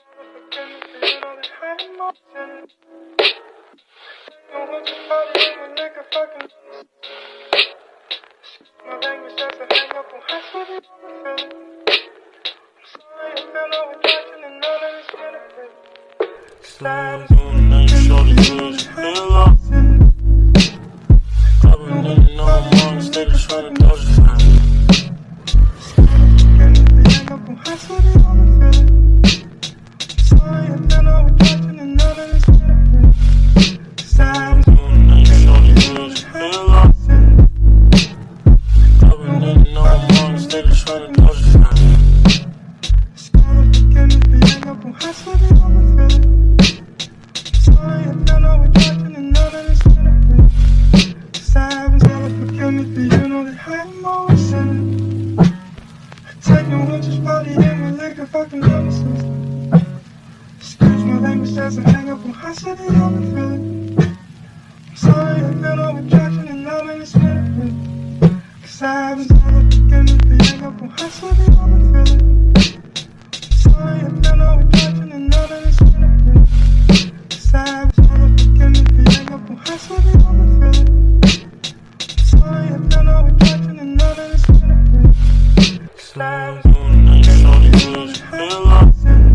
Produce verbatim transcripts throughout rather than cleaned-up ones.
Slide on the shorty wheels, feel up. I've been letting all my mom steady trying to dodge the time. Excuse my language, doesn't hang up on high city, I'm feeling. I'm sorry, I feel no attraction and love in this minute. Cause I was all up again with the hang up on high city, I'm feeling. I'm sorry, I feel no attraction and love in this minute. Cause I was all up again with the hang up on high city, I'm feeling. I'm sorry, I feel no attraction and love in this minute. Slide on the shorty wheels, feel up.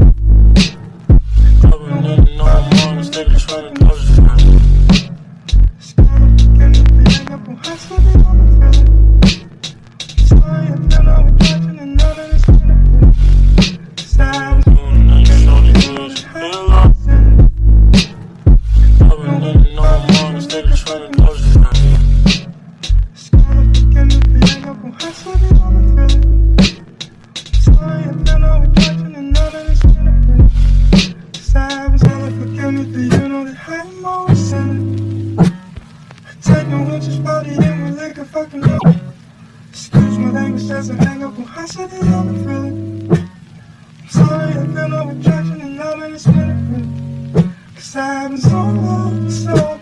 Steady trying to dodge the time. Sorry, I feel no attraction and love in this minute. Stop doing that shorty wheels, feel up. I've been letting all my mom steady trying to dodge the time. Stop again with the hang up on high city, I'm feeling. Sorry, I feel no attraction and love in this minute. I was all up again with the, you know that I'm always sinning. I take no winches, body in with like a fucking love. Excuse my language, doesn't hang up on high city, I'm feeling. I'm sorry, I feel no attraction and love in this minute. Cause I've been so long, so